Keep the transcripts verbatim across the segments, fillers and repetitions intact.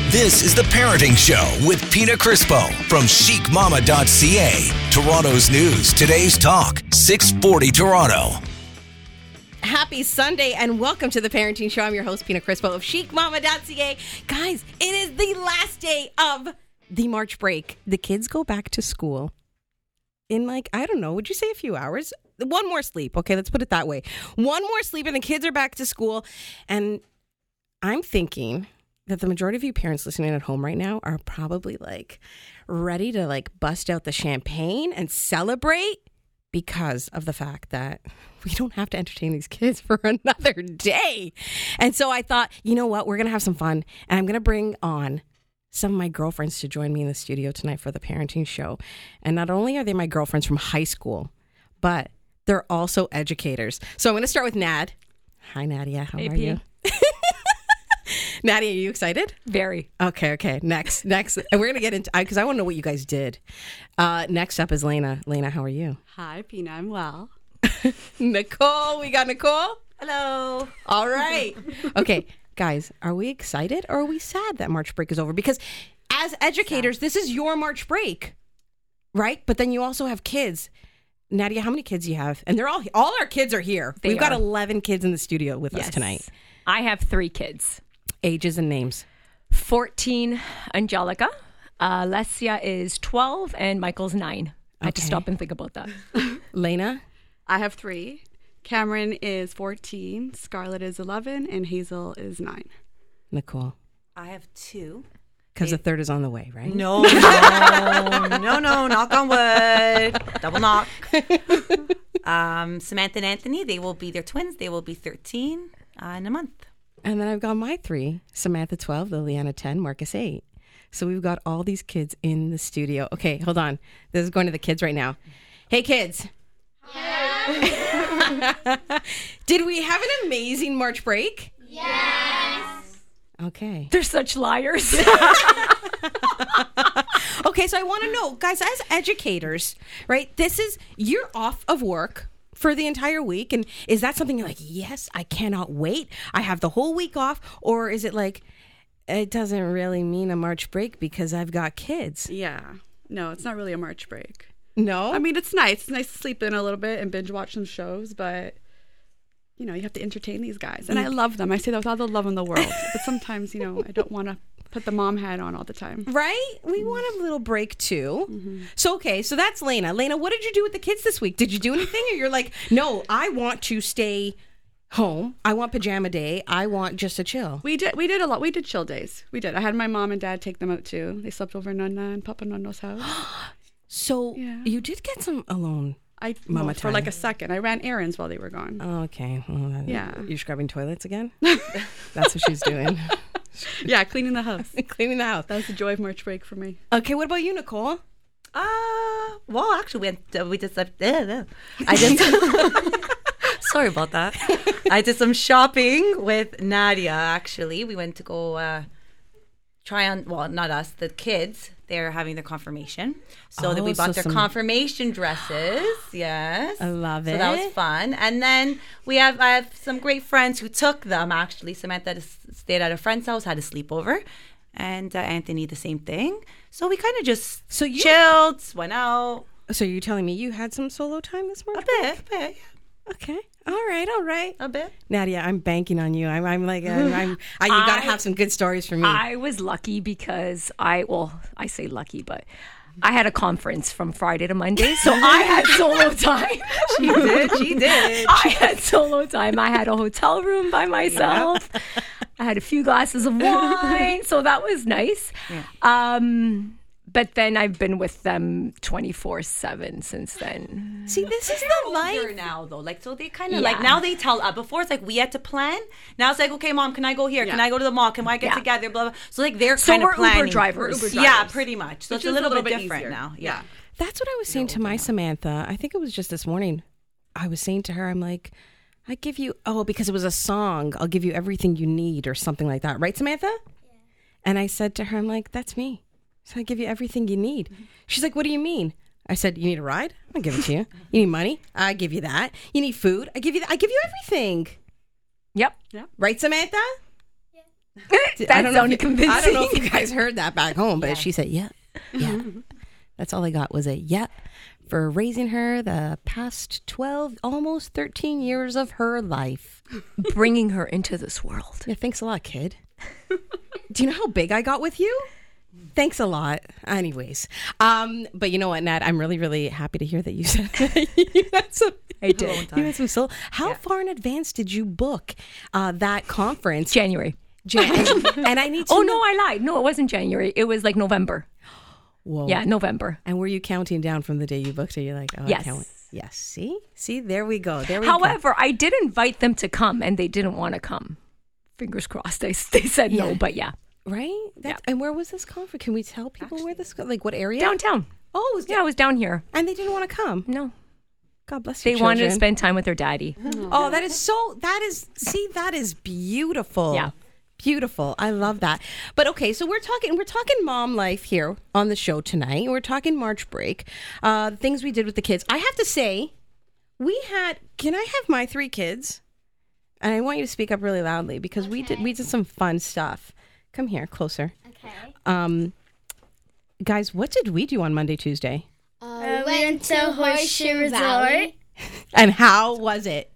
This is The Parenting Show with Pina Crispo from chic mama dot c a. Toronto's news, today's talk, six forty Toronto. Happy Sunday and welcome to The Parenting Show. I'm your host, Pina Crispo of chic mama dot c a. Guys, it is the last day of the March break. The kids go back to school in like, I don't know, would you say a few hours? One more sleep. Okay, let's put it that way. One more sleep and the kids are back to school. And I'm thinking that the majority of you parents listening at home right now are probably like ready to like bust out the champagne and celebrate because of the fact that we don't have to entertain these kids for another day. And so I thought, you know what? We're going to have some fun and I'm going to bring on some of my girlfriends to join me in the studio tonight for The Parenting Show. And not only are they my girlfriends from high school, but they're also educators. So I'm going to start with Nad. Hi, Nadia. How hey, are P. you? Nadia, are you excited? Very. Okay, okay. Next, next. And we're going to get into, because I, I want to know what you guys did. Uh, next up is Lena. Lena, how are you? Hi, Pina. I'm well. Nicole. We got Nicole. Hello. All right. Okay, guys, are we excited or are we sad that March break is over? Because as educators, sad. This is your March break, right? But then you also have kids. Nadia, how many kids do you have? And they're all, all our kids are here. They We've are. got eleven kids in the studio with yes. us tonight. I have three kids. Ages and names. fourteen, Angelica. Uh, Lesia is twelve and Michael's nine. Okay. I had to stop and think about that. Lena? I have three. Cameron is fourteen, Scarlett is eleven, and Hazel is nine. Nicole? I have two. Because the third is on the way, right? No, no, no, no, knock on wood. Double knock. Um, Samantha and Anthony, they will be, they're twins. They will be thirteen uh, in a month. And then I've got my three. Samantha twelve, Liliana ten, Marcus eight. So we've got all these kids in the studio. Okay, hold on. This is going to the kids right now. Hey, kids. Yeah. Did we have an amazing March break? Yes. Okay. They're such liars. Okay, so I want to know, guys, as educators, right, this is, you're off of work for the entire week. And is that something you're like, yes, I cannot wait. I have the whole week off. Or is it like, it doesn't really mean a March break because I've got kids? Yeah. No, it's not really a March break. No? I mean, it's nice. It's nice to sleep in a little bit and binge watch some shows, but, you know, you have to entertain these guys. And I love them. I say that with all the love in the world. But sometimes, you know, I don't want to put the mom hat on all the time. Right? We want a little break too. Mm-hmm. So, okay, so that's Lena. Lena, what did you do with the kids this week? Did you do anything? Or you're like, no, I want to stay home. I want pajama day. I want just to chill. We did we did a lot. We did chill days. We did. I had my mom and dad take them out too. They slept over Nana and Papa Nono's house. So Yeah. you did get some alone. I Mama well, for time. like a second. I ran errands while they were gone. Oh, okay. Well, then Yeah. You're scrubbing toilets again? That's what she's doing. Yeah, cleaning the house. Cleaning the house. That was the joy of March break for me. Okay, what about you, Nicole? Uh, well, actually, we, went, uh, we did some, uh, uh, I did some, sorry about that. I did some shopping with Nadia, actually. We went to go uh, try on, well, not us, the kids. They're having their confirmation. So Oh, that we bought so their some- confirmation dresses. Yes. I love So that it. was fun. And then we have, I have some great friends who took them, actually. Samantha s- stayed at a friend's house, had a sleepover. And uh, Anthony, the same thing. So we kind of just So you- chilled, went out. So you're telling me you had some solo time this A morning? bit, a bit, Okay. All right, all right. a bit. Nadia, I'm banking on you. I'm, I'm like, I'm, I'm I, you got to I- have some good stories for me. I was lucky because I, well, I say lucky, but I had a conference from Friday to Monday, so I had solo time. She did, she did. I had solo time. I had a hotel room by myself. I had a few glasses of wine, so that was nice. Yeah. Um, but then I've been with them twenty-four seven since then. See, this is the Older life. now though, like so they kind of Yeah. like now they tell uh, before it's like we had to plan. Now it's like okay, mom, can I go here? Can Yeah. I go to the mall? Can I get Yeah. together? Blah blah. So like they're So kind we're of Uber planning. drivers. We're Uber Yeah, drivers. pretty much. So Which it's a is little, bit bit different easier. now. Yeah. That's what I was saying to my Samantha. I think it was just this morning. I was saying to her, I'm like, I give you, oh, because it was a song, I'll give you everything you need or something like that. Right, Samantha? Yeah. And I said to her, I'm like, that's me. So I give you everything you need. Mm-hmm. She's like, what do you mean? I said, you need a ride? I'll give it to you. You need money? I give you that. You need food? I give you that. I give you everything. Yep. Right, Samantha? Yeah. That I don't know if sounded you- convincing. I don't know if you guys heard that back home, but she said, yeah, yeah. That's all I got was a yeah for raising her the past twelve, almost thirteen years of her life. Bringing her into this world. Yeah, thanks a lot, kid. Do you know how big I got with you? Thanks a lot. Anyways, um, but you know what, Nat? I'm really, really happy to hear that you said that you had some. I did. You had some soul. How far in advance did you book uh, that conference? January. Jan- and I need to. Oh, know- no, I lied. No, it wasn't January. It was like November. Whoa. Yeah, November. And were you counting down from the day you booked it? You're like, oh, Yes. I can't wait. Yes. See, see, there we go. There we go. However, I did invite them to come, and they didn't want to come. Fingers crossed. They, they said Yeah. no, but yeah. Right? That's, And where was this conference? Can we tell people where this, like what area? Downtown. Oh, it was Yeah, I was down here. and they didn't want to come. No. God bless They you. wanted to children. spend time with their daddy. Oh, that is so. That is. See, that is beautiful. Yeah. Beautiful. I love that. But okay, so we're talking. We're talking mom life here on the show tonight. We're talking March break, uh, things we did with the kids. I have to say, we had. Can I have my three kids? And I want you to speak up really loudly because we did. We did some fun stuff. Come here, closer. Okay. Um, guys, what did we do on Monday, Tuesday? Uh, we went to Horseshoe Resort. And how was it?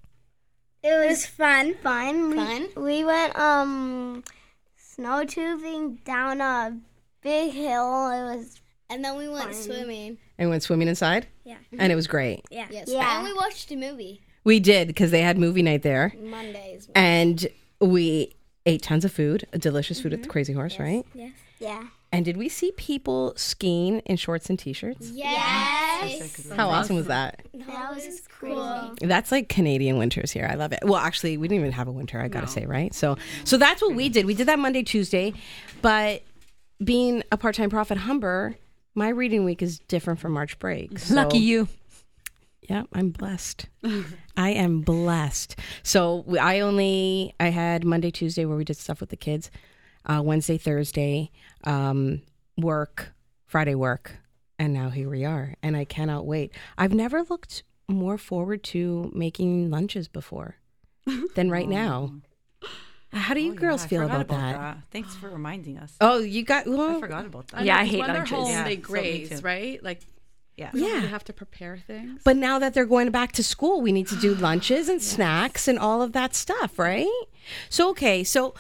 It was fun. Fun. Fun. We, we went um snow tubing down a big hill. It was and then we went fun. Swimming. And we went swimming inside? Yeah. And it was great. Yeah. Yes. Yeah. And we watched a movie. We did because they had movie night there. Mondays. And we ate tons of food, delicious food mm-hmm. at the Crazy Horse, yes. right? Yes. Yeah. And did we see people skiing in shorts and t-shirts? Yes. yes. How awesome was that? That was cool. That's like Canadian winters here. I love it. Well, actually, we didn't even have a winter, I got to no. say, right? So so that's what we did. We did that Monday, Tuesday. But being a part-time prof at Humber, my reading week is different from March break. So, Lucky you. yeah, I'm blessed. I am blessed. So we- I only, I had Monday, Tuesday where we did stuff with the kids. Uh, Wednesday, Thursday, um, work, Friday work, and now here we are. And I cannot wait. I've never looked more forward to making lunches before than right now. How do you Oh, girls yeah, I feel forgot about, that? that? Thanks for reminding us. Oh, you got, well, I forgot about that. Yeah, I know, 'cause hate when lunches. they're home, Yeah, they so me graze, too. right? Like, Yeah. we don't Yeah. really have to prepare things. but now that they're going back to school, we need to do lunches and snacks and all of that stuff, right? So, okay, so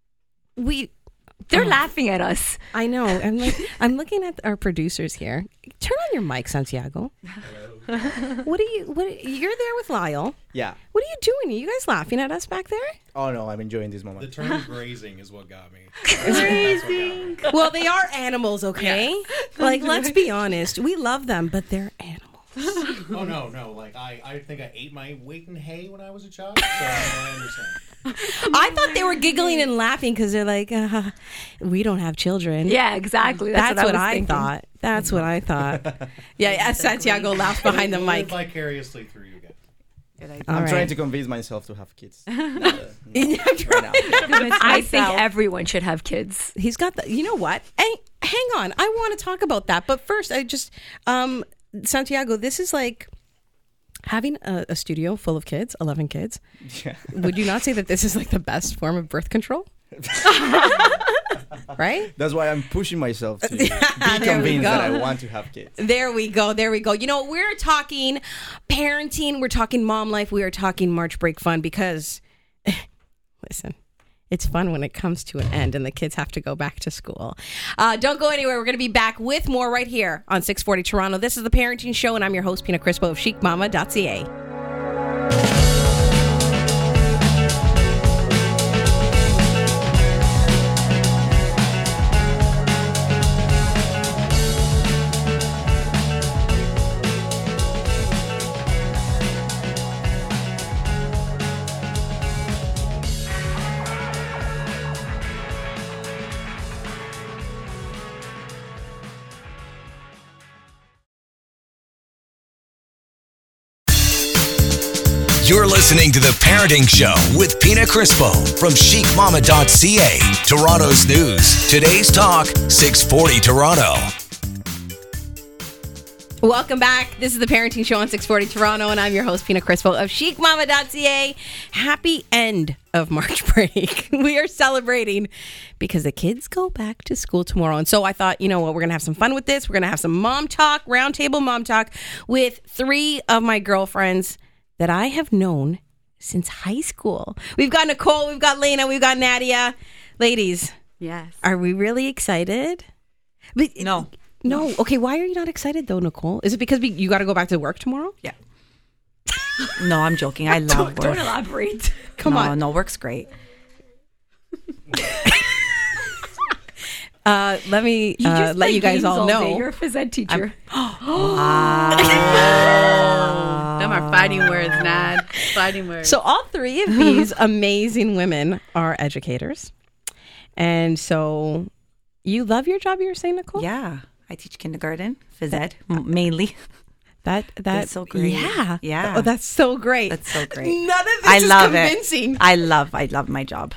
we... They're Oh. laughing at us. I know. I'm like, I'm looking at our producers here. Turn on your mic, Santiago. What are you? What you're there with Lyle? Yeah. What are you doing? Are you guys laughing at us back there? Oh no, I'm enjoying this The moment. term grazing is what got me. Grazing. Well, they are animals, okay? Like, let's be honest. We love them, but they're animals. Oh no, no. Like I, I think I ate my weight in hay when I was a child. So I understand. I thought they were giggling and laughing because they're like, uh, we don't have children. Yeah, exactly. That's, That's, what, what, I, was I thinking. thought. That's what I thought. Yeah, yeah. Santiago laughed behind the Live mic. vicariously through you guys. Good idea. All I'm right. trying to convince myself to have kids. Uh, Yeah, right now. I think everyone should have kids. He's got the, you know what? Hey, hang on. I want to talk about that. But first, I just, um, Santiago, this is like having a, a studio full of kids, eleven kids. Yeah. Would you not say that this is like the best form of birth control? Right? That's why I'm pushing myself to be There we convinced that I go. want to have kids. There we go. There we go. You know, we're talking parenting. We're talking mom life. We are talking March break fun because, listen, it's fun when it comes to an end and the kids have to go back to school. Uh, don't go anywhere. We're going to be back with more right here on six forty Toronto. This is The Parenting Show, and I'm your host, Pina Crispo of chic mama dot c a. You're listening to The Parenting Show with Pina Crispo from chic mama dot c a, Toronto's news. Today's talk, six forty Toronto. Welcome back. This is the Parenting Show on six forty Toronto, and I'm your host, Pina Crispo of chic mama dot c a. Happy end of March break. We are celebrating because the kids go back to school tomorrow. And so I thought, you know what, we're going to have some fun with this. We're going to have some mom talk, roundtable mom talk with three of my girlfriends that I have known since high school. We've got Nicole, we've got Lena, we've got Nadia. Ladies, Yes. are we really excited? But, No. No. Okay, why are you not excited though, Nicole? Is it because we, you got to go back to work tomorrow? Yeah. No, I'm joking. I love work. Don't elaborate. Come no, on. No, work's great. Uh, let me You uh, just let play you guys games all day. know. You're a phys ed teacher. Them are fighting words, Nad. Fighting words. So all three of these amazing women are educators. And so you love your job, you were saying, Nicole? Yeah. I teach kindergarten, phys ed, m- mainly. That that That's so great. Yeah. Yeah. Oh, that's so great. That's so great. None of this I is love convincing. it. I love, I love my job.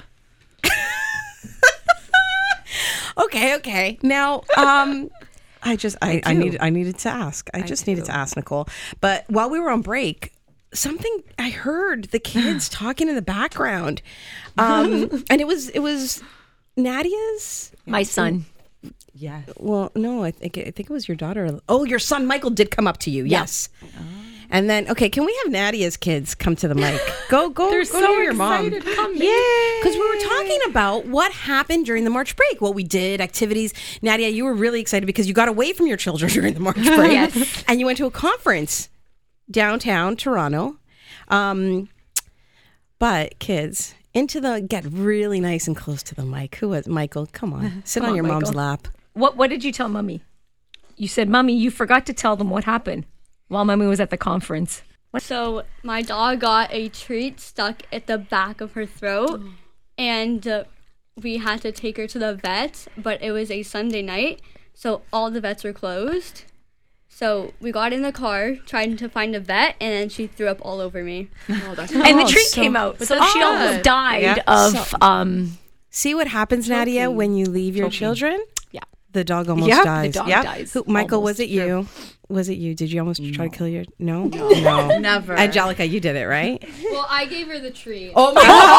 Okay, okay. Now, um, I just I, I do. needed I needed to ask. I, just needed do. to ask Nicole. But while we were on break, something I heard the kids talking in the background, um, and it was it was Nadia's. My son. Yeah. Well, no, I think I think it was your daughter. Oh, your son Michael did come up to you. Yes. And then, okay, can we have Nadia's kids come to the mic? Go, go, They're go so to your mom. excited. Come Yeah, because we were talking about what happened during the March break, what we did, activities. Nadia, you were really excited because you got away from your children during the March break, Yes. and you went to a conference downtown Toronto. Um, but kids, into the get really nice and close to the mic. Who was Michael? Come on, sit Come on on, your mom's Michael. lap. What What did you tell Mummy? You said, Mummy, you forgot to tell them what happened while Mummy was at the conference. So my dog got a treat stuck at the back of her throat, and uh, we had to take her to the vet, but it was a Sunday night, so all the vets were closed. So we got in the car, trying to find a vet, and then she threw up all over me. Oh, that's And the Oh, treat so- came out, so that's she almost good. died Yeah. of um. See what happens, Nadia, when you leave your children? Yeah. The dog almost Yep. dies. The dog Yep. dies. Who, Michael, was almost. it you? Was it you? Did you almost try to kill your? No, no, Never. Angelica, you did it, right? Well, I gave her the treat. Oh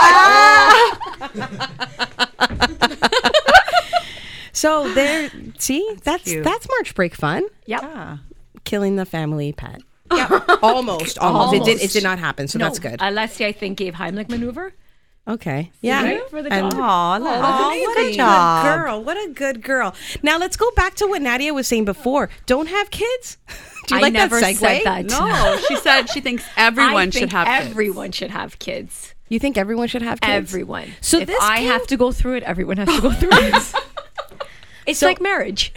my god! So there, see, that's cute. that's March break fun. Yep. Yeah. Killing the family pet. Yeah, almost, almost. It did. It Almost. did not happen. So No, that's good. Alessia, I think, gave Heimlich maneuver. Okay. Yeah. Right? For the And- dog. Aw, that's Oh, amazing. what a job. good girl. What a good girl. Now let's go back to what Nadia was saying before. Don't have kids? Do you I like never that segue? said that. No, she said she thinks everyone I should think have kids. everyone should have kids. You think everyone should have kids? Everyone. So if this I came- have to go through it, everyone has to go through it. It's So- like marriage.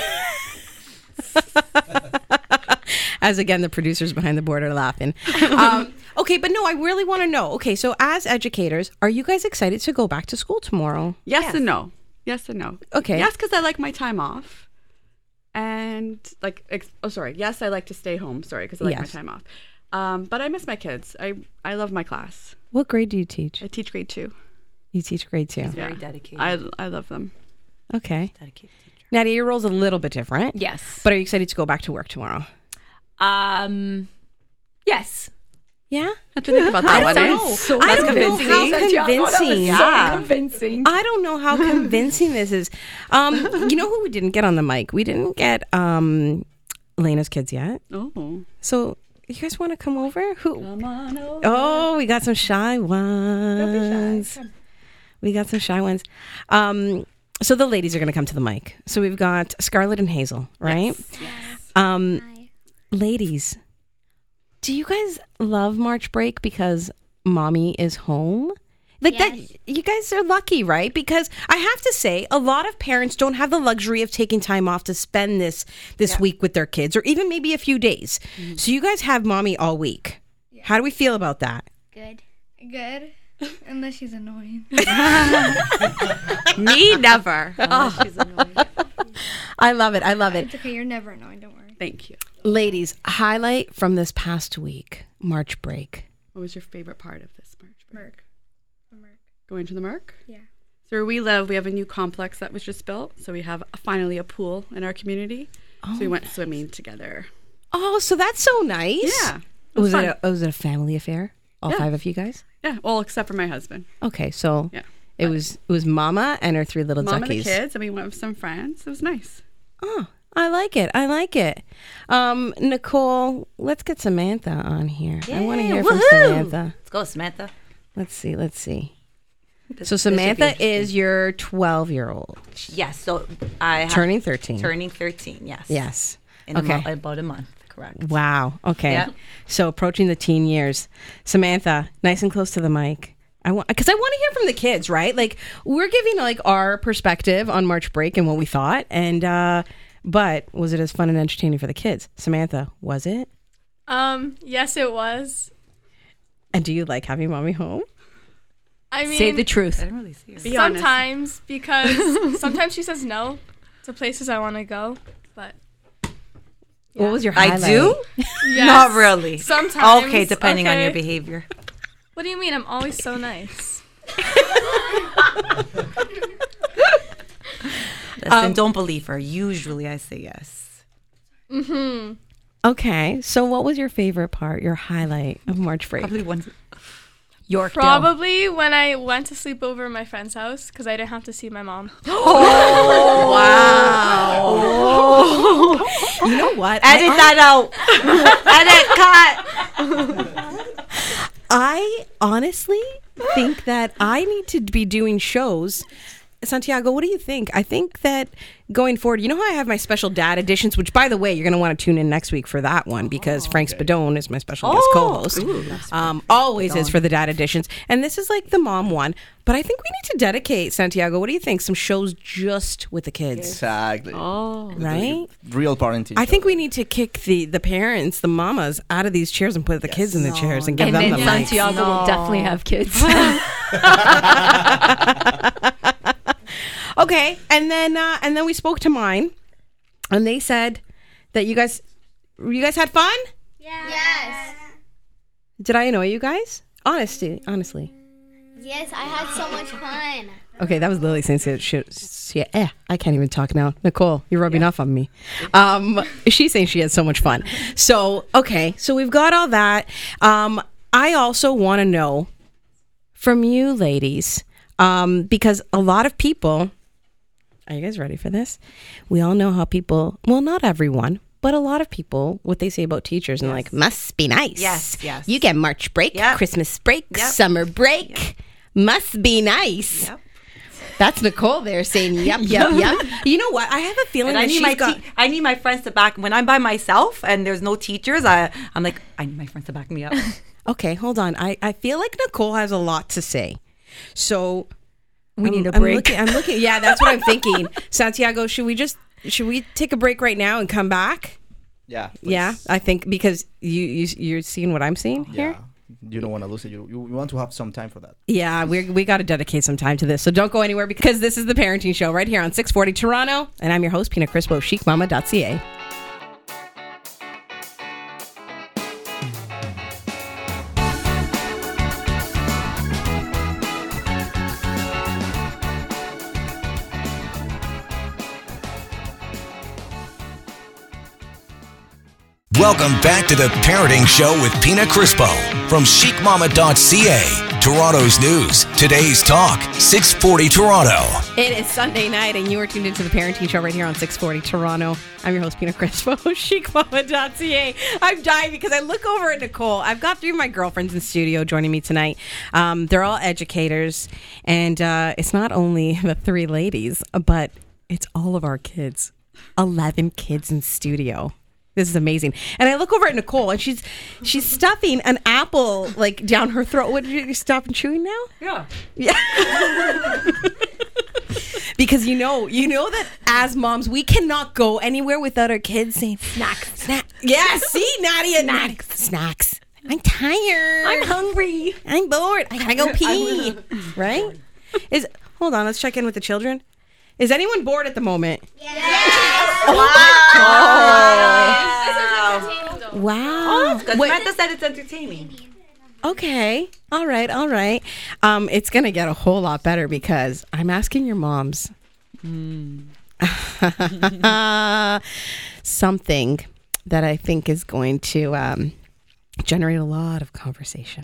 As again, the producers behind the board are laughing. Um, okay, but no, I really want to know. Okay, so as educators, are you guys excited to go back to school tomorrow? Yes, and no. Yes and no. Okay. Yes, because I like my time off. And like, ex- oh, sorry. Yes, I like to stay home. Sorry, because I like Yes. my time off. Um, but I miss my kids. I I love my class. What grade do you teach? I teach grade two. You teach grade two. Very dedicated. I I love them. Okay. dedicated teacher. Nadia, your role's a little bit different. Yes. But are you excited to go back to work tomorrow? Um. Yes. Yeah? I have to think about that one. know. eh? So I don't know convincing. how Santiago, that was convincing. so Yeah. convincing. I don't know how convincing this is. Um, you know who we didn't get on the mic? We didn't get um, Lena's kids yet. Oh. So you guys want to come over? Who? Come on over. Oh, we got some shy ones. We got some shy ones. Um, so the ladies are going to come to the mic. So we've got Scarlett and Hazel, right? Um, ladies, do you guys love March break because mommy is home? Like Yes. that, you guys are lucky, right? Because I have to say, a lot of parents don't have the luxury of taking time off to spend this this week with their kids, or even maybe a few days. So you guys have mommy all week. How do we feel about that? Good. Good. Unless she's annoying. Me, never. She's annoying. I love it. I love it. It's okay. You're never annoying. Don't worry. Thank you. Ladies, highlight from this past week, March break. What was your favorite part of this March break? Merc. The Merc. Going to the Merc? Yeah. So where we live, we have a new complex that was just built. So we have finally a pool in our community. So we went swimming together. Oh, so that's so nice. Yeah. Was fun. it a, was it a family affair? All Yeah. five of you guys? Yeah. Well, except for my husband. Okay, so Yeah. it was it was Mama and her three little Mom and the duckies. kids, and we went with some friends. It was nice. Oh, I like it. I like it. Um, Nicole, let's get Samantha on here. I want to Yay, hear from woohoo! Samantha. Let's go, Samantha. Let's see. Let's see. This- So this should be Samantha interesting. is your twelve-year-old, Yes, so I have turning thirteen. turning thirteen. Yes. Yes. In Okay. a mo- about a month. Correct. Wow. Okay. Yeah. So approaching the teen years, Samantha, nice and close to the mic. I want because I want to hear from the kids, right? Like we're giving like our perspective on March break and what we thought, and uh, but was it as fun and entertaining for the kids? Samantha, was it? Um, yes, it was. And do you like having mommy home? I mean, Say the truth. I didn't really see her. Be honest. sometimes because sometimes she says no to places I want to go, but What was your I highlight? do? yes, Not really. Sometimes. Okay, depending on your okay. behavior. What do you mean? I'm always so nice. Listen, don't believe her. Usually I say yes. Mm-hmm. Okay, so what was your favorite part? Your highlight of March break? Probably once. Yorkdale. Probably when I went to sleep over at my friend's house because I didn't have to see my mom. You know what? Edit I, that out. Edit, cut. I honestly think that I need to be doing shows. Santiago, what do you think? I think that going forward, you know how I have my special dad editions, which, by the way, you're going to want to tune in next week for that one because Frank Spadone is my special guest co-host. Um, always is for the dad editions. And this is like the mom one. But I think we need to dedicate, Santiago, what do you think? Some shows just with the kids. Exactly. Oh. Right? Real parenting. I think show. we need to kick the, the parents, the mamas, out of these chairs and put the kids in the chairs and give And them then the mics. Santiago will definitely have kids. Okay, and then uh, and then we spoke to mine, and they said that you guys you guys had fun. Yes. Did I annoy you guys? Honestly, honestly. Yes, I had so much fun. Okay, that was Lily saying she, she, she eh, I can't even talk now. Nicole, you're rubbing off on me. Um, she's saying she had so much fun. So okay, so we've got all that. Um, I also want to know from you, ladies, um, because a lot of people. Are you guys ready for this? We all know how people, well, not everyone, but a lot of people, what they say about teachers and like, must be nice. Yes, yes. You get March break, Yep. Christmas break, Yep. summer break. Yep. Must be nice. Yep. That's Nicole there saying, yep, yep, yep. You know what? I have a feeling And I that need she's my got... te- I need my friends to back when I'm by myself and there's no teachers. I I'm like I need my friends to back me up. Okay, hold on. I, I feel like Nicole has a lot to say. So... We I'm, need a I'm break. looking, I'm looking. Yeah, that's what I'm thinking. Santiago, should we just should we take a break right now and come back? Yeah. Yeah, please. I think because you, you you're seeing what I'm seeing here. Yeah. You don't want to lose it. You, you you want to have some time for that. Yeah, we we got to dedicate some time to this. So don't go anywhere because this is the Parenting Show right here on six forty Toronto, and I'm your host Pina Crispo of chic mama dot c a. Welcome back to the Parenting Show with Pina Crispo from chic mama dot c a. Toronto's news, today's talk, six forty Toronto. It is Sunday night, and you are tuned into the Parenting Show right here on six forty Toronto. I'm your host, Pina Crispo of chic mama dot c a. I'm dying because I look over at Nicole. I've got three of my girlfriends in studio joining me tonight. Um, they're all educators, and uh, it's not only the three ladies, but it's all of our kids. eleven kids in studio. This is amazing. And I look over at Nicole, and she's she's stuffing an apple like down her throat. What, did you stop and chewing now? Yeah. Yeah. Because you know, you know that as moms, we cannot go anywhere without our kids saying snacks. Snack. Yeah, see, Nadia, snacks. Snacks. I'm tired. I'm hungry. I'm bored. I gotta go pee. Right? Is hold on, let's check in with the children. Is anyone bored at the moment? Yes. Oh Wow. Wow. Because Wait, Samantha said it's entertaining. okay. All right. All right. Um, it's gonna get a whole lot better because I'm asking your moms something. that I think is going to um, generate a lot of conversation.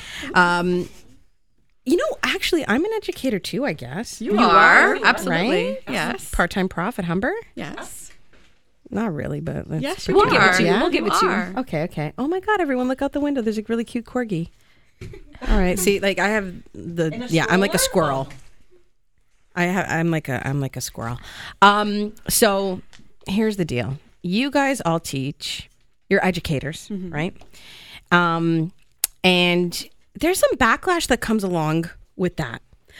Um, you know, actually, I'm an educator too, I guess. You, you are. are. Absolutely. Right? Yes. Part-time prof at Humber? Yes. Not really, but let's yes, we'll give it to you. Yeah? We'll give it to you. Okay, okay. Oh my God, everyone, look out the window. There's a really cute corgi. All right. See, like I have the yeah, I'm like a squirrel. I have I'm like a I'm like a squirrel. Um, so here's the deal. You guys all teach. You're educators, mm-hmm. right? Um, and there's some backlash that comes along with that.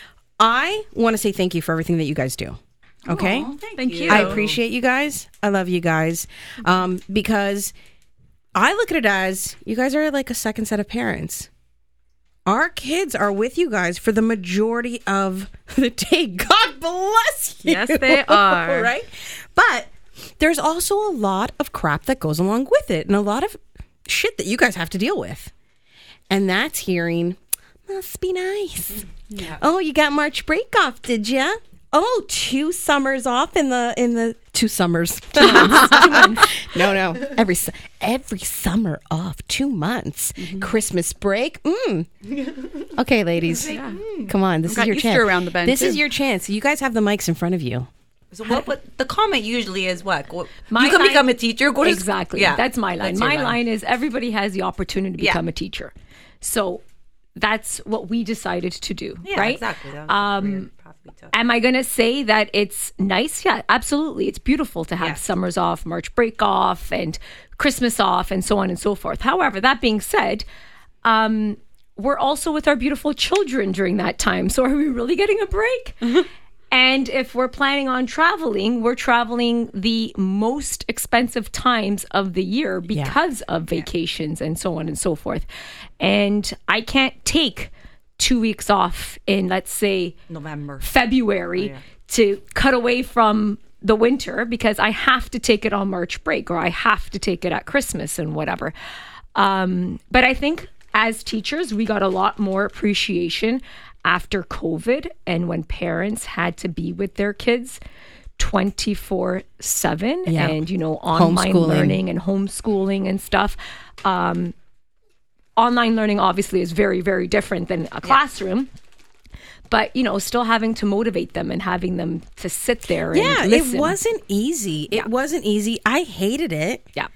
I want to say thank you for everything that you guys do. Okay? Aww, thank, thank you. I appreciate you guys. I love you guys. Um, because I look at it as you guys are like a second set of parents. Our kids are with you guys for the majority of the day. God bless you. Yes, they are. Right? But there's also a lot of crap that goes along with it and a lot of shit that you guys have to deal with. And that's hearing, must be nice. Yeah. Oh, you got March break off, did ya? Oh, two summers off in the in the two summers. Two months. Two months. No, no, every su- every summer off, two months. Mm-hmm. Christmas break. Mm. Okay, ladies, yeah. come on. This I've is your Easter chance. Around the bend this too. is your chance. You guys have the mics in front of you. So what, what the comment usually is what? Go, my you can line, become a teacher. Go to exactly. Yeah, that's my line. That's my line. line is everybody has the opportunity to become yeah. a teacher. So that's what we decided to do, yeah, right? Exactly. Um, am I going to say that it's nice? Yeah, absolutely. It's beautiful to have yes. summers off, March break off, and Christmas off, and so on and so forth. However, that being said, um, we're also with our beautiful children during that time. So are we really getting a break? And if we're planning on traveling, we're traveling the most expensive times of the year because yeah. of vacations yeah. and so on and so forth. And I can't take two weeks off in, let's say, November, February, oh, yeah. to cut away from the winter because I have to take it on March break or I have to take it at Christmas and whatever. Um, but I think as teachers, we got a lot more appreciation after COVID and when parents had to be with their kids twenty-four seven yeah. and, you know, online learning and homeschooling and stuff. Um, online learning obviously is very, very different than a classroom. Yeah. But, you know, still having to motivate them and having them to sit there yeah, and listen. It wasn't easy. Yeah. It wasn't easy. I hated it. Yeah.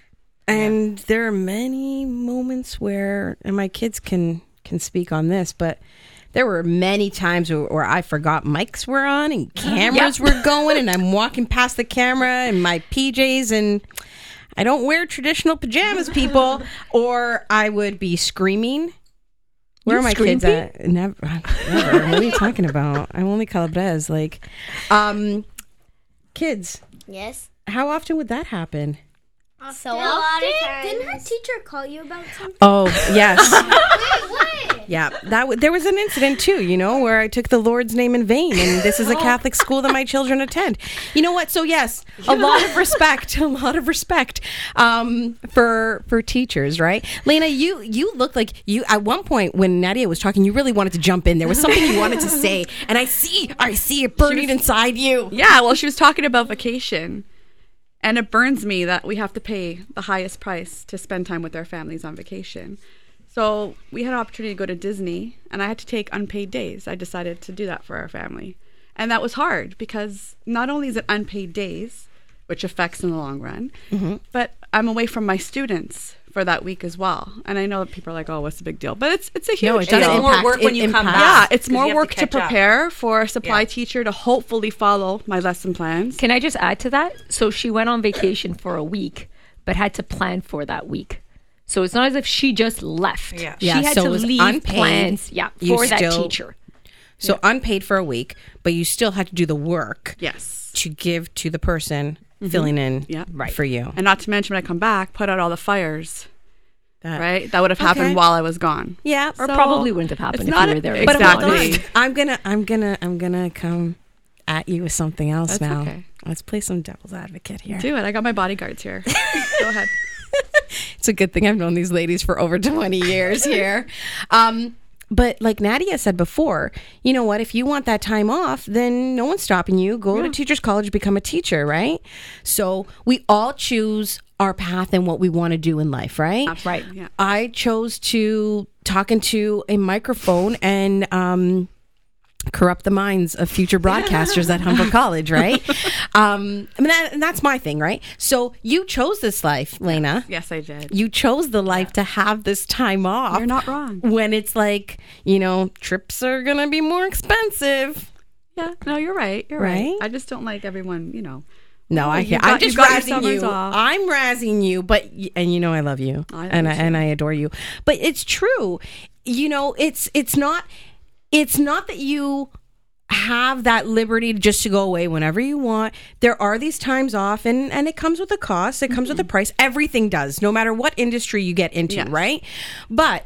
And yeah. there are many moments where, and my kids can, can speak on this, but there were many times where, where I forgot mics were on and cameras yep. were going and I'm walking past the camera in my P Js and I don't wear traditional pajamas, people, or I would be screaming. Where you are my kids at? Never, never. What are you talking about? I'm only Calabres. Like, um, kids. Yes. How often would that happen? So often. Didn't her teacher call you about something? Oh, yes. Wait, what? Yeah, that w- there was an incident too, you know, where I took the Lord's name in vain, and this is a Catholic school that my children attend. You know what? So yes, a lot of respect, a lot of respect um, for for teachers, right? Lena, you you looked like you at one point when Nadia was talking, you really wanted to jump in. There was something you wanted to say, and I see, I see it burning was, inside you. Yeah, well, she was talking about vacation. And it burns me that we have to pay the highest price to spend time with our families on vacation. So we had an opportunity to go to Disney, and I had to take unpaid days. I decided to do that for our family. And that was hard because not only is it unpaid days, which affects in the long run, mm-hmm. but I'm away from my students for that week as well. And I know that people are like, oh, what's the big deal? But it's it's a huge no, it deal. It's more work when you impact. come back. Yeah, it's more work to, to prepare up. for a supply yeah. teacher to hopefully follow my lesson plans. Can I just add to that? So she went on vacation for a week, but had to plan for that week. So it's not as if she just left. Yeah. She yeah, had so to it was leave unpaid. plans yeah, You for that still, teacher. So yeah. unpaid for a week, but you still had to do the work. Yes. To give to the person mm-hmm. filling in yeah. right. for you. And not to mention when I come back, put out all the fires. That, right? That would have happened okay. while I was gone. Yeah. Or so probably wouldn't have happened if you were there. But exactly. I'm gonna I'm gonna I'm gonna come at you with something else That's now. Okay. Let's play some devil's advocate here. Do it. I got my bodyguards here. Go ahead. It's a good thing I've known these ladies for over twenty years here. Um, but like Nadia said before, you know what? If you want that time off, then no one's stopping you. Go yeah. to Teachers College, become a teacher, right? So we all choose our path and what we want to do in life, right? Right. Yeah. I chose to talk into a microphone and um, corrupt the minds of future broadcasters at Humber College, right? Um, I mean, that, and that's my thing, right? So you chose this life, Lena. Yes, I did. You chose the life yeah. to have this time off. You're not wrong. When it's like, you know, trips are going to be more expensive. Yeah, no, you're right. You're right. right. I just don't like everyone, you know. No, oh, I can't. Got, I'm just razzing you. Off. I'm razzing you, but and you know I love you, I and I, you. and I adore you. But it's true. You know, it's it's not it's not that you have that liberty just to go away whenever you want. There are these times off, and and it comes with a cost. It comes mm-hmm. with a price. Everything does, no matter what industry you get into, yes. right? But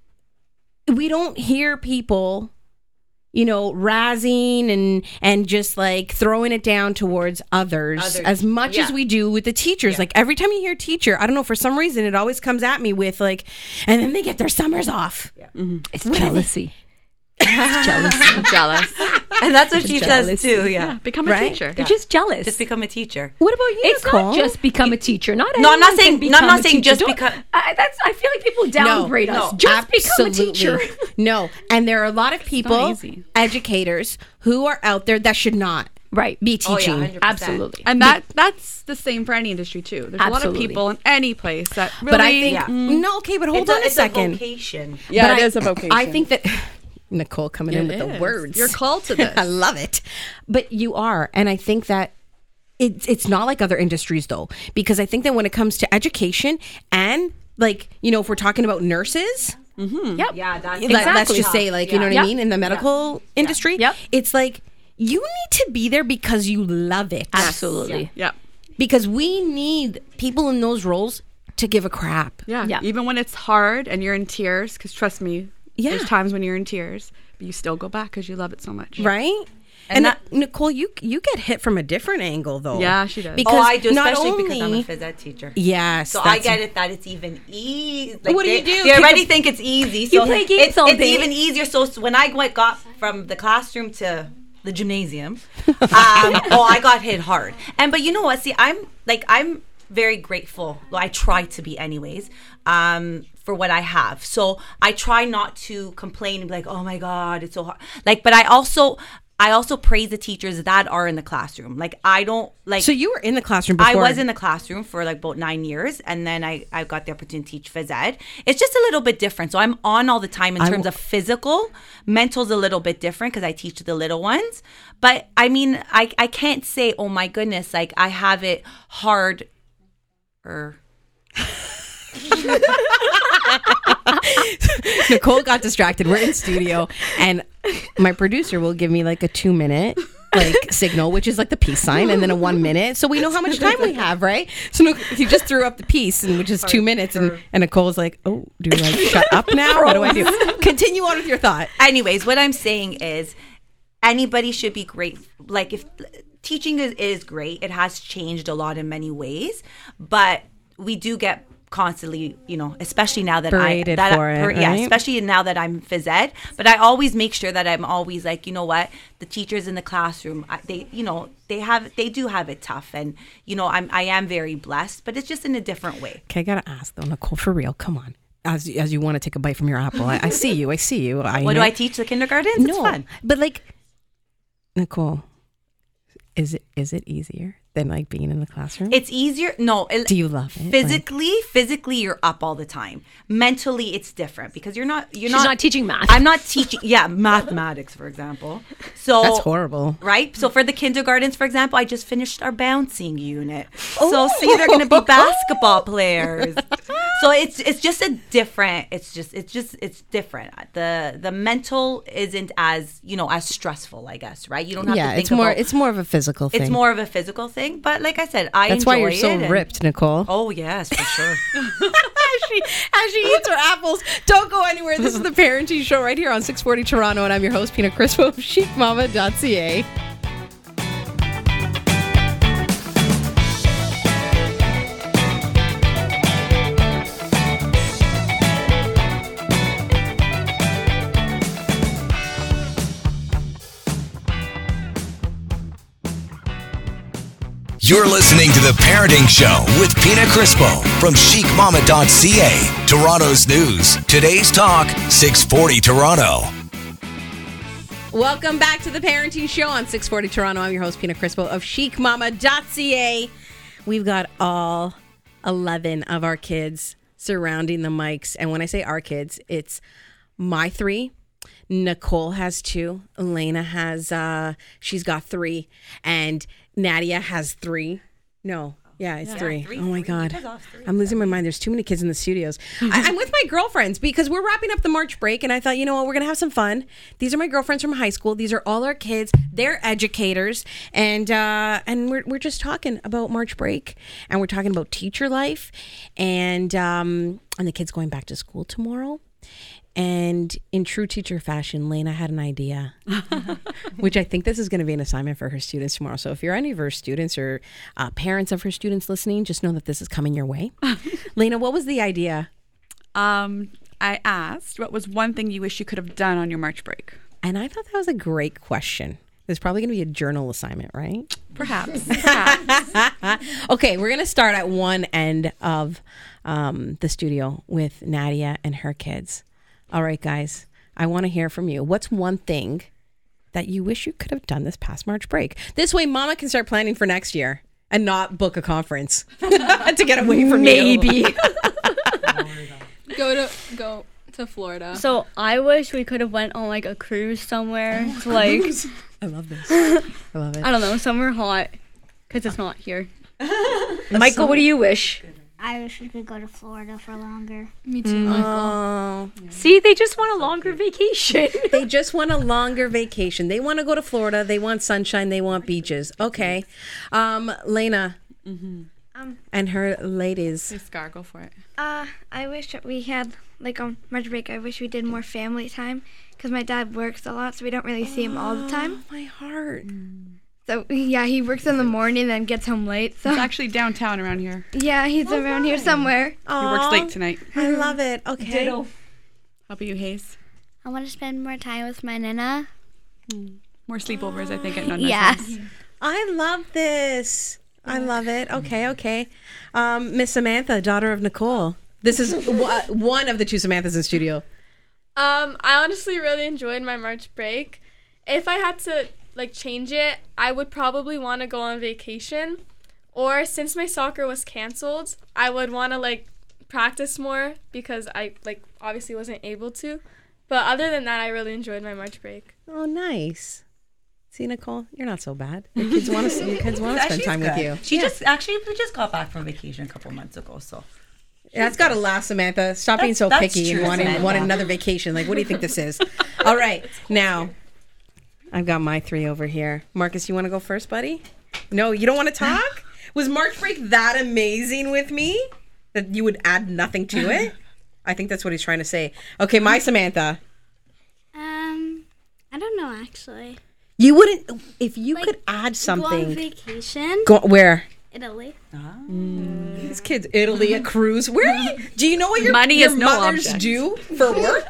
we don't hear people, you know, razzing and and just like throwing it down towards others, others. as much yeah. as we do with the teachers. Yeah. Like every time you hear teacher, I don't know, for some reason it always comes at me with like, and then they get their summers off. Yeah. Mm-hmm. It's jealousy. It's jealousy. I'm jealous. And that's what Just she jealous. says too, yeah. yeah become a right? teacher. They're yeah. just jealous. Just become a teacher. What about you, It's Nicole? not just become a teacher. Not No, I'm not saying can no, I'm not saying teacher. just Don't- become I, that's I feel like people downgrade no, us. no, just absolutely. become a teacher. No, and there are a lot of people, easy. educators, who are out there that should not Right. be teaching. Oh, yeah, one hundred percent. Absolutely. And that that's the same for any industry too. There's Absolutely. a lot of people in any place that really But I think Yeah. no, okay, but hold It's on a, a it's second. a vocation. Yeah, But it I- is a vocation. I think that Nicole coming in It with the is. words. You're called to this. I love it. But you are, and I think that it's it's not like other industries though, because I think that when it comes to education and like, you know, if we're talking about nurses, Mm-hmm. Yep. Yeah, that's let- let's Exactly. just say like, you know what Yeah. I mean, in the medical industry, Yep. it's like you need to be there because you love it. Absolutely. Yeah. Because we need people in those roles to give a crap. Yeah. Yeah. Even when it's hard and you're in tears, because trust me, Yeah. there's times when you're in tears, but you still go back because you love it so much. Right? And And, that- Nicole, you you get hit from a different angle though. Yeah, she does. Because oh, I do, not especially only, because I'm a phys ed teacher. Yes. So I that's- get it that it's even easy. What do you they, do? They Kick already a- think it's easy. You So play games it's, all it's day. even easier. So s- when I went, got from the classroom to the gymnasium, um, oh, I got hit hard. And but you know what? See, I'm like I'm very grateful. Well, I try to be, anyways. Um, for what I have. So I try not to complain and be like, oh my God, it's so hard. Like, but I also, I also praise the teachers that are in the classroom. Like, I don't like. So you were in the classroom before. I was in the classroom for like about nine years. And then I, I got the opportunity to teach phys ed. It's just a little bit different. So I'm on all the time in I terms w- of physical. Mental's a little bit different because I teach the little ones. But I mean, I, I can't say, oh my goodness, like I have it hard. Or Nicole got distracted. We're in studio, and my producer will give me like a two minute like signal, which is like the peace sign, and then a one minute, so we know how much time we have, right? So Nic- he just threw up the peace, and which is two minutes, and and Nicole's like, oh, do I like shut up now? What do I do? Continue on with your thought. anyways, what I'm saying is anybody should be great. Like if teaching is, is great, it has changed a lot in many ways, but we do get constantly, you know, especially now that Berated I that for I, it, per- yeah, right? especially now that I'm phys ed. But I always make sure that I'm always like, you know what, the teachers in the classroom, I, they, you know, they have, they do have it tough, and you know, I'm, I am very blessed, but it's just in a different way. Okay, I gotta ask though, Nicole, for real, come on. As as you want to take a bite from your apple, I, I see you. I see you. I What know. do I teach the kindergartens? No, It's fun. but like, Nicole, is it is it easier than like being in the classroom? It's easier. No. It, Do you love it? Physically, physically, you're up all the time. Mentally, it's different because you're not. You're She's not, not teaching math. I'm not teaching. Yeah, mathematics, for example. So That's horrible. right? So for the kindergartens, for example, I just finished our bouncing unit. So see, they're going to be basketball players. So it's it's just a different. It's just it's just it's different. The the mental isn't as you know as stressful, I guess. Right? You don't have Yeah, to think it's more about. it's more of a physical thing. It's more of a physical thing, but like I said, I That's enjoy why you're so it and- ripped, Nicole. Oh yes, for sure. as she as she eats her apples. Don't go anywhere. This is the Parenting Show right here on six forty Toronto, and I'm your host, Pina Crispo of chic mama dot c a. You're listening to The Parenting Show with Pina Crispo from chic mama dot c a. Toronto's news. Today's talk, six forty Toronto. Welcome back to The Parenting Show on six forty Toronto. I'm your host, Pina Crispo of chic mama dot c a. We've got all eleven of our kids surrounding the mics. And when I say our kids, it's my three. Nicole has two. Elena has, uh, she's got three. And Nadia has three. No. Yeah, it's Yeah, three. three, Oh my three. God. You guys all three. I'm losing my mind. There's too many kids in the studios. I, I'm with my girlfriends because we're wrapping up the March break, and I thought, you know what, we're going to have some fun. These are my girlfriends from high school. These are all our kids. They're educators, and uh, and we're we're just talking about March break, and we're talking about teacher life, and um, and the kids going back to school tomorrow. And in true teacher fashion, Lena had an idea, which I think this is going to be an assignment for her students tomorrow. So if you're any of her students or uh, parents of her students listening, just know that this is coming your way. Lena, what was the idea? Um, I asked, what was one thing you wish you could have done on your March break? And I thought that was a great question. There's probably going to be a journal assignment, right? Perhaps. Perhaps. Okay, we're going to start at one end of um, the studio with Nadia and her kids. All right, guys, I want to hear from you. What's one thing that you wish you could have done this past March break? This way, Mama can start planning for next year and not book a conference to get away from Maybe. you. Go to go to Florida. So I wish we could have went on like a cruise somewhere to like I love this. I love it. I don't know, somewhere hot because it's not here. Michael, what do you wish? I wish we could go to Florida for longer. Me too, Michael. Oh, See, they just want a longer vacation. they just want a longer vacation. They want to go to Florida. They want sunshine. They want beaches. Okay. Um, Lena Um, and her ladies. Hey, Scar, go for it. uh, I wish that we had, like, on March break, I wish we did more family time because my dad works a lot, so we don't really see him all the time. My heart. So, yeah, he works in the morning and then gets home late. So, It's actually downtown around here. yeah, he's around here somewhere. He works late tonight. I love it. Okay. How about you, Hayes? I want to spend more time with my Nana. More sleepovers, I think, at Nana's Yeah. house. I love this. I love it. Okay, okay. Um, Miss Samantha, daughter of Nicole. This is w- one of the two Samanthas in studio. Um, I honestly really enjoyed my March break. If I had to like change it, I would probably want to go on vacation. Or since my soccer was canceled, I would want to like practice more because I like obviously wasn't able to. But other than that, I really enjoyed my March break. Oh, nice. See, Nicole, you're not so bad. Your kids want to. Your kids want to spend She's time good. with you. She Yeah. just actually we just got back from vacation a couple months ago, so Yeah, that's got to laugh, Samantha. Stop being That's- so that's picky and true, wanting, Samantha. wanting another vacation. Like, what do you think this is? All right, now I've got my three over here. Marcus, you want to go first, buddy? No, you don't want to talk? Was March break that amazing with me that you would add nothing to it? I think that's what he's trying to say. Okay, my Samantha. Um, I don't know actually. You wouldn't, if you Like, could add Go on something. vacation. Go, where? Italy. These kids, Italy, a cruise. Where? Are you, do you know what your, Money your is no mothers object. do for work?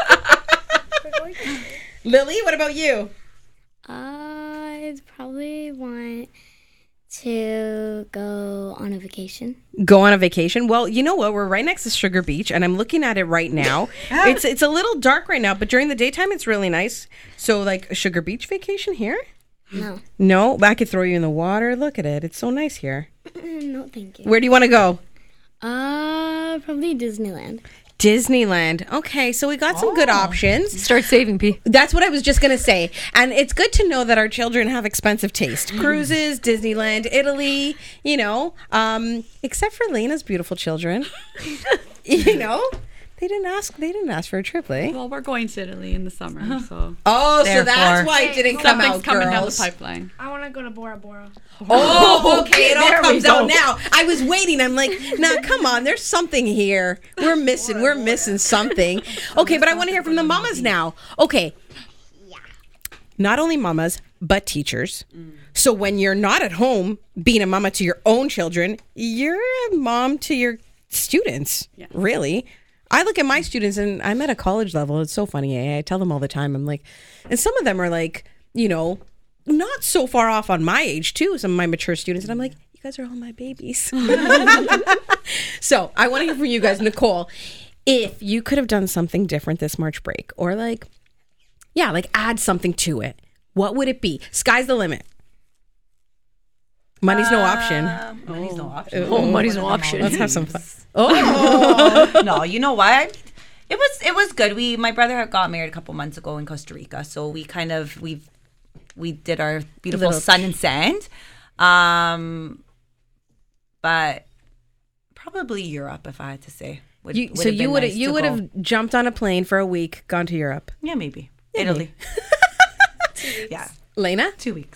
Lily, what about you? I'd probably want to go on a vacation. Go on a vacation. Well, you know what? We're right next to Sugar Beach, and I'm looking at it right now. it's it's a little dark right now, but during the daytime, it's really nice. So, like a Sugar Beach vacation here? No. No, I could throw you in the water. Look at it. It's so nice here. No, thank you. Where do you want to go? Uh, probably Disneyland. Disneyland. Okay, so we got some good options. Start saving, P. That's what I was just going to say. And it's good to know that our children have expensive taste. Cruises, Disneyland, Italy, you know, um, except for Lena's beautiful children. You know, they didn't ask they didn't ask for a trip, eh? Well, we're going to Italy in the summer, so Oh, so that's Therefore- why it didn't come something's out, coming down the girls. pipeline. I want to go to Bora Bora. Oh, okay, it all There we comes out go. now. I was waiting. I'm like, now come on, there's something here. We're missing, we're missing something. Okay, but I want to hear from the mamas now. Okay. Not only mamas, but teachers. So when you're not at home being a mama to your own children, you're a mom to your students. Yes. Really. I look at my students and I'm at a college level. It's so funny. Eh? I tell them all the time. I'm like, and some of them are like, you know, not so far off on my age too. Some of my mature students. And I'm like, guys are all my babies. So I want to hear from you guys. Nicole, if you could have done something different this March break, or like, yeah, like add something to it, what would it be? Sky's the limit. Money's no option. Uh, money's no option. Oh, money's no option. Let's have some fun. Oh, No, you know what? It was it was good. We my brother had got married a couple months ago in Costa Rica, so we kind of we we did our beautiful Little- sun and sand. Um, but probably Europe, if I had to say. Would, you, would so have you been would nice you to would go. have jumped on a plane for a week, gone to Europe. Yeah, maybe Italy. Yeah, Lena, two weeks.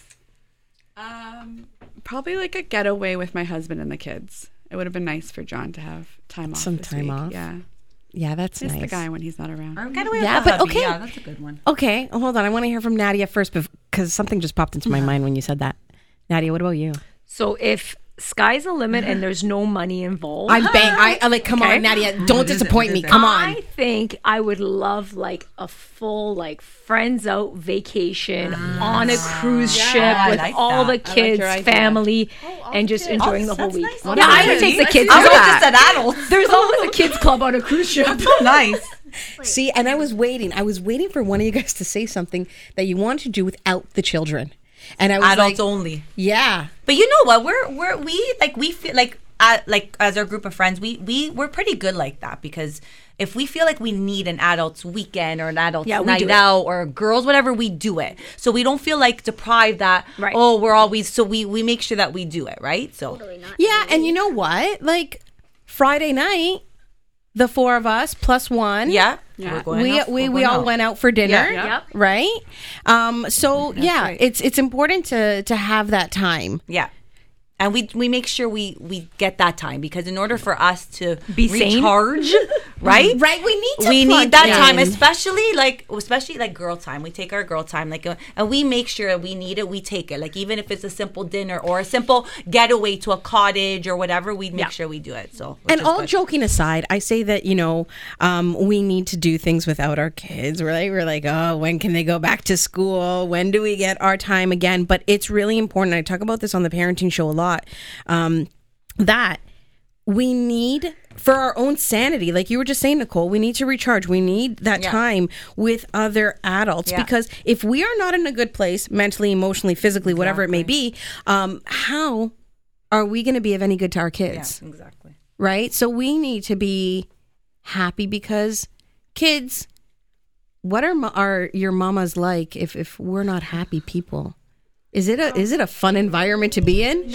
Um, probably like a getaway with my husband and the kids. It would have been nice for John to have time off. Some this time week. off. Yeah, yeah, that's miss nice. the guy when he's not around. Or getaway Yeah, with the but hubby. okay. Yeah, that's a good one. Okay, hold on. I want to hear from Nadia first because something just popped into my mind when you said that. Nadia, what about you? So if sky's the limit and there's no money involved, I bang. I, I like. Come Okay. on, Nadia. Don't is it? disappoint What me. is it? Come on. I think I would love like a full like friends out vacation on a cruise ship I with like all that. the I like kids, your idea. family, and just enjoying Oh, the whole that's week. nice. Yeah, What I is would it? take the kids. I to was that. just an adult. There's always a kids club on a cruise ship. Nice. See, and I was waiting. I was waiting for one of you guys to say something that you wanted to do without the children, and I was Adults like, only. yeah. But you know what? We're we're we like we feel like uh, like as our group of friends, we we we're pretty good like that because if we feel like we need an adults weekend or an adults Yeah, we night do it. out or girls whatever, we do it. So we don't feel like deprived that Right. oh we're always so we we make sure that we do it right. So Yeah, and you know what? Like Friday night, the four of us plus one. yeah, Yeah. We're going we out- we, we're we going all out. went out for dinner, Yeah. Yep. right? Um, so yeah, right. it's it's important to to have that time. Yeah. And we we make sure we, we get that time because in order for us to Be sane. recharge, right? Right, we need to we plug need that in. time, especially like especially like girl time. We take our girl time, like, uh, and we make sure we need it. We take it, like even if it's a simple dinner or a simple getaway to a cottage or whatever, we make Yeah. sure we do it. So which And is all good. joking aside, I say that you know um, we need to do things without our kids. We're like we're like, oh, when can they go back to school? When do we get our time again? But it's really important. I talk about this on the parenting show a lot. Um, that we need for our own sanity, like you were just saying, Nicole, we need to recharge. We need that Yeah. time with other adults Yeah. because if we are not in a good place mentally, emotionally, physically, whatever it may be, um, how are we going to be of any good to our kids? Yeah, exactly. Right? So we need to be happy because kids, what are, ma- are your mamas like if, if we're not happy people? Is it a is it a fun environment to be in?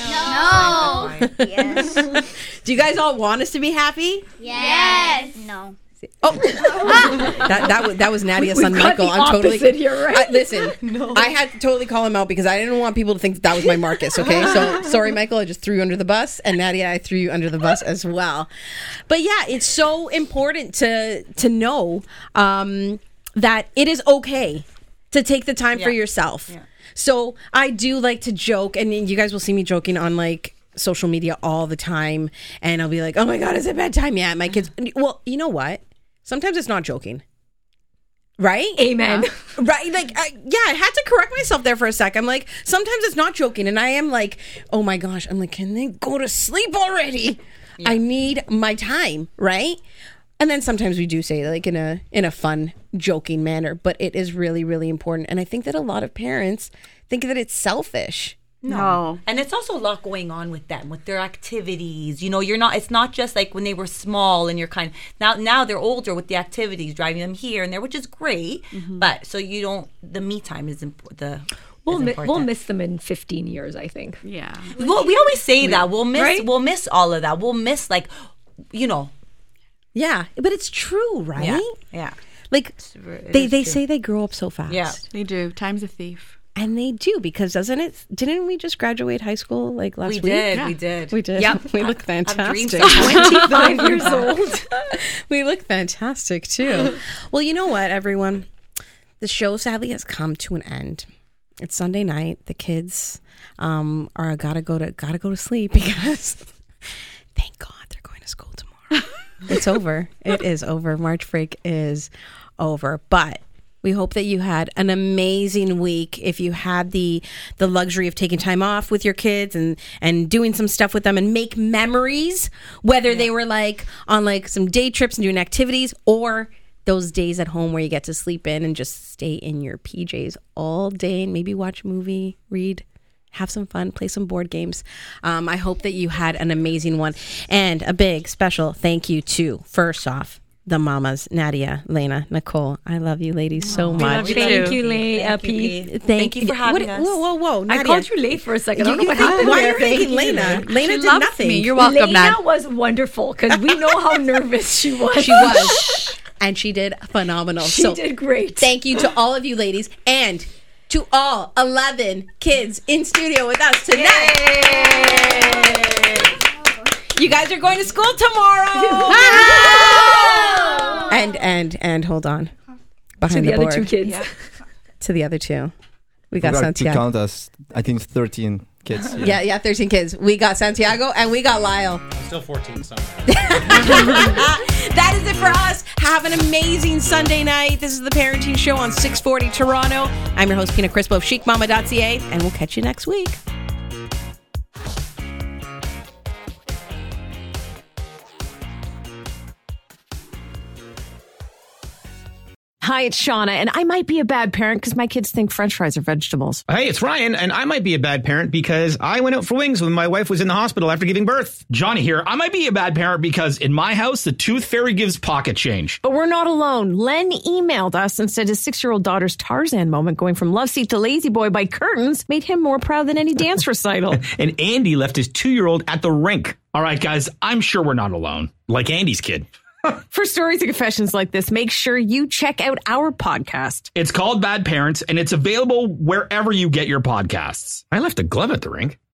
No. Yes. Do you guys all want us to be happy? Yes. No. Oh, that that was that was Nadia's son got Michael. the I'm totally opposite here, right? I, listen, I had to totally call him out because I didn't want people to think that was my Marcus. Okay, so sorry, Michael. I just threw you under the bus, and Nadia, I threw you under the bus as well. But yeah, it's so important to to know um, that it is okay to take the time for Yeah. yourself. Yeah. So I do like to joke, and you guys will see me joking on like social media all the time, and I'll be like, "Oh my god, is it bedtime yet?" My kids. Well, you know what? Sometimes it's not joking, right? Amen. Right? Like, I, yeah, I had to correct myself there for a sec. I'm like, sometimes it's not joking, and I am like, "Oh my gosh!" I'm like, "Can they go to sleep already?" I need my time, right? And then sometimes we do say like in a in a fun, joking manner, but it is really, really important. And I think that a lot of parents think that it's selfish. No. And it's also a lot going on with them, with their activities. You know, you're not, it's not just like when they were small and you're kind of, now now they're older with the activities, driving them here and there, which is great. But so you don't, the me time is imp- the, We'll, is mi- important. we'll miss them in fifteen years, I think. Yeah. Well, we always say that. We'll miss, Right? we'll miss all of that. We'll miss like, you know. Yeah, but it's true, right? Yeah. Yeah. Like it they is they true. say they grow up so fast. Yeah. They do. Time's a thief. And they do because doesn't it? Didn't we just graduate high school like last We week? did. Yeah. We did. We did. Yep. We look I've dreamed fantastic. so much. twenty-five years old. We look fantastic too. Well, you know what, everyone? The show sadly has come to an end. It's Sunday night. The kids um, are gotta go to gotta go to sleep because thank God they're going to school tomorrow. It's over. It is over. March break is over. But We hope that you had an amazing week. If you had the the luxury of taking time off with your kids and, and doing some stuff with them and make memories, whether yeah. they were like on like some day trips and doing activities or those days at home where you get to sleep in and just stay in your P Js all day and maybe watch a movie, read, have some fun, play some board games. Um, I hope that you had an amazing one. And a big special thank you to, first off, the mamas, Nadia, Lena, Nicole. I love you ladies so much. You Thank you, Lena. Thank you, Thank, Thank you for having what, us. Whoa, whoa, whoa. Nadia. I called you late for a second. I don't You- know what you- happened Why there. are you thanking Thank you. Lena? Lena She did loves nothing. me. You're welcome, Lena Nat. was wonderful because we know how nervous she was. She was. And she did phenomenal. She so did great. Thank you to all of you ladies and to all eleven kids in studio with us tonight. You guys are going to school tomorrow. and and and hold on. Behind to the, the, other board. two kids. Yeah. To the other two. We We got got to Santiago. count us, I think, thirteen kids. Yeah, yeah, thirteen kids. We got Santiago and we got Lyle. I'm still fourteen, so. That is it for us. Have an amazing Sunday night. This is the Parenting Show on six forty Toronto. I'm your host, Pina Crispo of chic mama dot c a, and we'll catch you next week. Hi, it's Shauna, and I might be a bad parent because my kids think French fries are vegetables. Hey, it's Ryan, and I might be a bad parent because I went out for wings when my wife was in the hospital after giving birth. Johnny here. I might be a bad parent because in my house, the tooth fairy gives pocket change. But we're not alone. Len emailed us and said his six-year-old daughter's Tarzan moment going from love seat to lazy boy by curtains made him more proud than any dance recital. And Andy left his two-year-old at the rink. All right, guys, I'm sure we're not alone. Like Andy's kid. For stories and confessions like this, make sure you check out our podcast. It's called Bad Parents, and it's available wherever you get your podcasts. I left a glove at the rink.